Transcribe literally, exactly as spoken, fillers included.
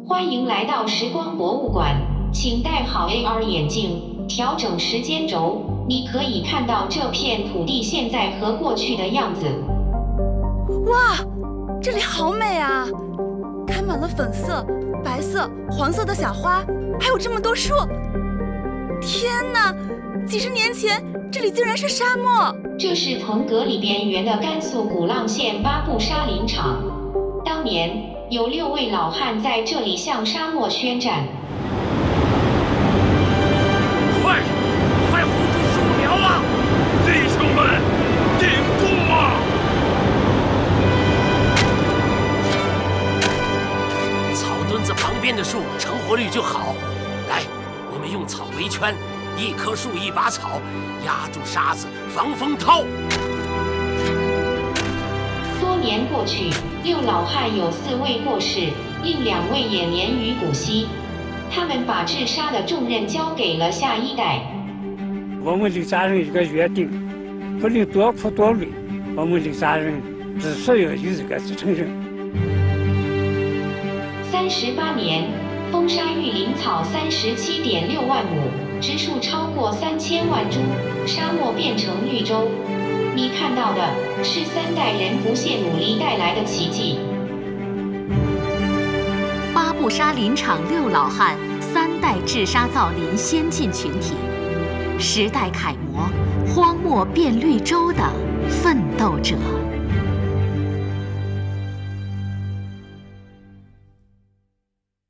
欢迎来到时光博物馆，请戴好 A R 眼镜，调整时间轴，你可以看到这片土地现在和过去的样子。 哇，这里好美啊！开满了粉色、白色、黄色的小花，还有这么多树。天哪，几十年前这里竟然是沙漠。 这是腾格里边缘的甘肃古浪县巴布沙林场，当年有六位老汉在这里向沙漠宣战。 快，快护住树苗啊！弟兄们，顶住啊！草墩子旁边的树成活率就好。来，我们用草围圈，一棵树一把草，压住沙子，防风涛。 多年过去，六老汉有四位过世，另两位也年逾古稀。他们把治沙的重任交给了下一代。 我们的家人一个约定，不能多哭多累，我们的家人至少要有这个承认。 三十八年，风沙育林草三十七点六万亩，植树超过三千万株，沙漠变成绿洲。你看到的是三代人不懈努力带来的奇迹。 巴布沙林场六老汉，三代治沙造林先进群体，时代楷模，荒漠变绿洲的奋斗者。